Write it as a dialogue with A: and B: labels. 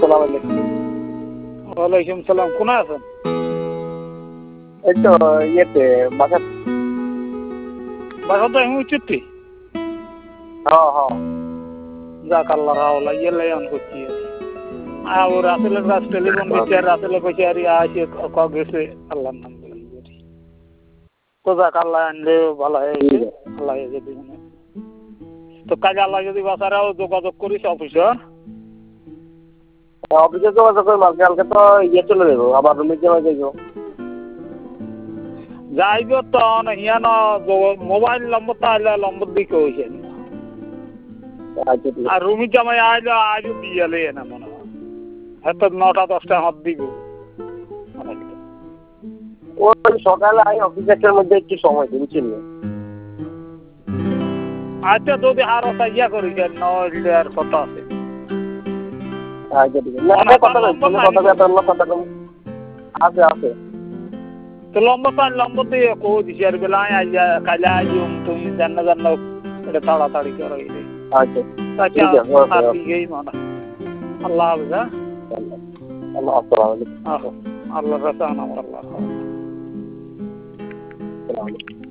A: আসসালামু আলাইকুম।
B: ওয়ালাইকুম সালাম। কোথায় আছেন?
A: এই তো ইয়েতে বাসা।
B: বাসা তো আমি উচিতই।
A: হ্যাঁ হ্যাঁ।
B: যাক আল্লাহ রাওলা ইয়েলাই অন করছি। আর রাসেলের কাছ টেলিফোন দিচ্ছে আর রাসেলের কইছে আর আসে গেছে আল্লাহ নাম বলি। তো যাক আল্লাহ আনলে ভালো হয়েছে। আল্লাহ যদি তো কাজে আল্লাহ যদি বাসারাও যোগাযোগ করিস অফিসে।
A: অফিসে যোগাযোগ করে কালকে তো ইয়ে চলে যাবো আবার রুমে যাওয়া যাইব।
B: যাইব তো হিয়ান মোবাইল নম্বর তো আইলে নম্বর দিকে হয়েছে
A: আচ্ছা ঠিক
B: আর
A: আছে।
B: রুমি জামাই আইলে আজও দিয়ে না মনে হয় হয়তো 9টা 10টা হাত দিব।
A: ওই সকালে আই অফিস একটার মধ্যে একটু সময় দিন ছিল।
B: আচ্ছা যদি আরো ইয়া করি নইলে আর কথা আছে।
A: আচ্ছা ঠিক আছে। না কথা কই ফোনে কথা কই তো কথা কম আছে আছে।
B: তো লম্বা দিয়ে কো দিছি আর বেলা আইয়া কালা আইম তুমি জান্ন এটা তাড়াতাড়ি করো এই
A: আচ্ছা
B: তাকে
A: ঠিক আছে ওকে
B: আর
A: ওকে।
B: দিয়েই মানা আল্লাহ হাফেজ।
A: আল্লাহ আসসালামু আলাইকুম।
B: আল্লাহ রাসানা আল্লাহ।
A: আসসালামু আলাইকুম।